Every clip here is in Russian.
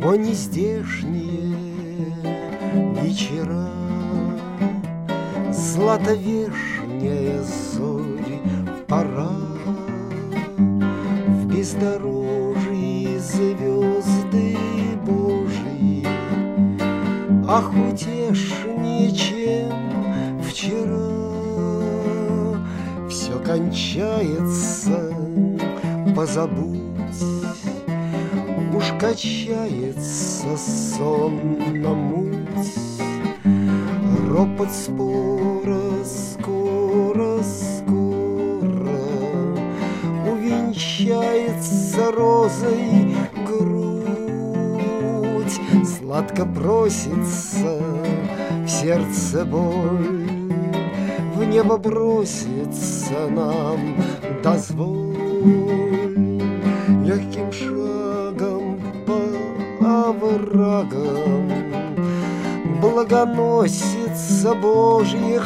О, нездешние вечера, златовешняя зорь пора, в бездорожье звезды Божьи, ах, утешнее, чем вчера. Все кончается, позабудь, уж качается сон на муть. Ропот спора скоро, скоро увенчается розой грудь. Сладко просится в сердце боль, в небо бросится нам дозволь. Легким шагом по оврагам благоносица Божьих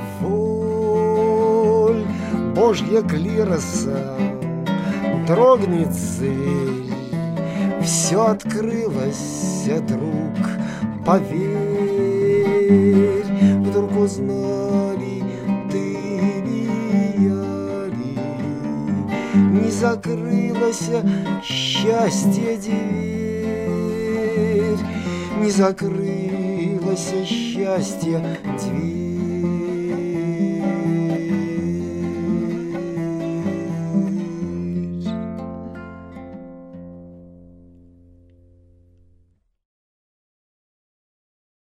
воль. Божья клироса дрогнет зверь, все открылось, друг, поверь. Вдруг узнали ты ли, я ли, не закрылось счастье дверь, не закрылось счастье дверь.